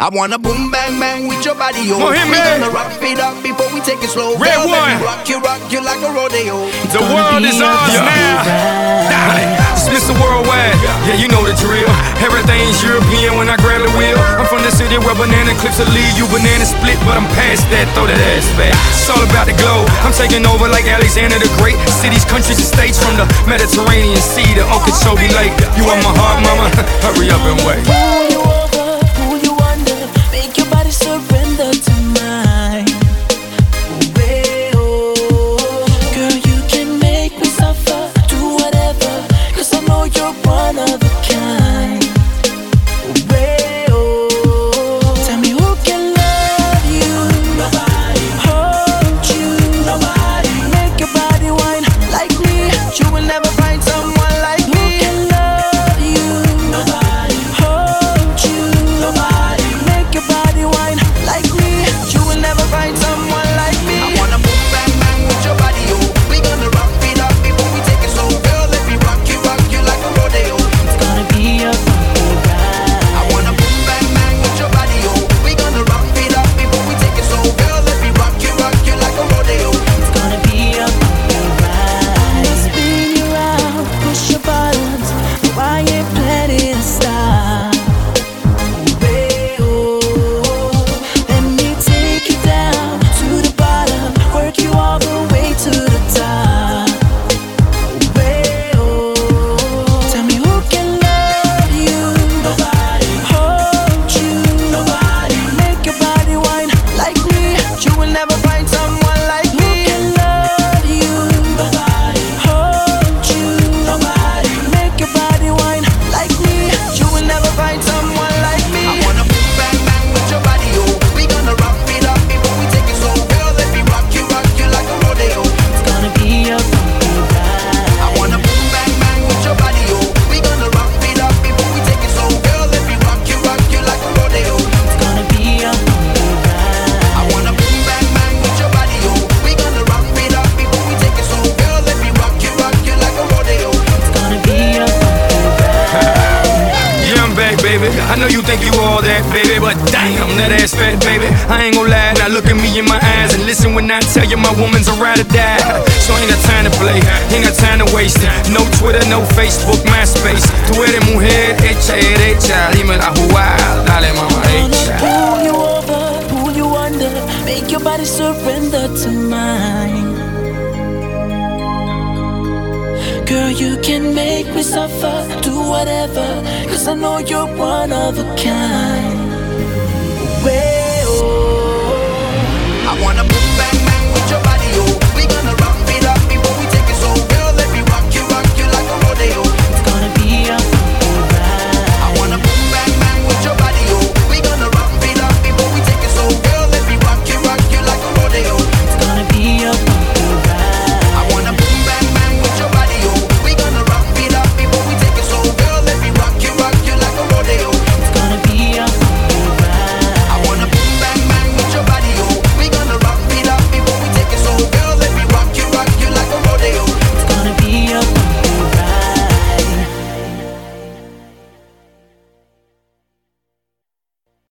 I wanna boom bang bang with your body, yo. We gonna rock it up before we take it slow. Red Girl, one. rock you like a rodeo. The world is ours now. Darling, it's Mr. Worldwide. Yeah, you know the drill. Everything's European when I grab the wheel. I'm from the city where banana clips will leave you banana split, but I'm past that. Throw that ass back. It's all about the globe. I'm taking over like Alexander the Great. Cities, countries, and states from the Mediterranean Sea to Okeechobee Lake. You are my heart, mama. Hurry up and wait. Surrender to mine. Girl, you can make me suffer. Do whatever, 'cause I know you're one of a kind. Tell me who can love you. Nobody. Hold you. Nobody. Make your body whine like me. You will never find someone like me. Who can love you. Nobody. Hold you. Nobody. Make your body whine like me, you will never find someone like me. I wanna boom bang bang with your body, yo. We gonna rock it up before we take it slow. Girl, let me rock you like a rodeo. It's gonna be a bumpy ride. I wanna boom bang bang with your body, yo. We gonna rock it up before we take it slow. Girl, let me rock you like a rodeo. It's gonna be a bumpy ride. Spin you around, push your buttons. No, I ain't planning to stop. Let me take you down to the bottom, work you all the way to the top. Tell me who can love you. Nobody. Hold you. Nobody. Make your body whine like me. You will never find someone like me. Who can love you. Nobody. Hold you. Nobody. Make your body whine like me. You will never find someone like me. I wanna boom bang bang with your body, yo. We gonna rock it up before we take it slow. Girl, let me rock you like a rodeo. It's gonna be a bumpy ride. I wanna boom bang bang with your body, yo. We gonna rock it up before we take it slow. Girl, let me rock you like a rodeo. It's gonna be a bumpy ride. I wanna boom bang bang with your body, yo. We gonna rock it up before we take it slow. Girl, let me rock you like a rodeo. It's gonna be a bumpy ride. Yeah, I'm back, baby. I know you think you all that, baby, but damn, that ass fat, baby. I ain't gon' lie. Now look at me in my eyes and listen when I tell you my woman's a ride or die. So I ain't got time to play, ain't got time to waste. No Twitter, no Facebook, MySpace. Tú eres mujer, hecha derecha. Dime la jugada, dale mama hecha. Pull you over, pull you under, make your body surrender to mine. Girl, you can make me suffer, do whatever, 'cause I know you're one of a kind.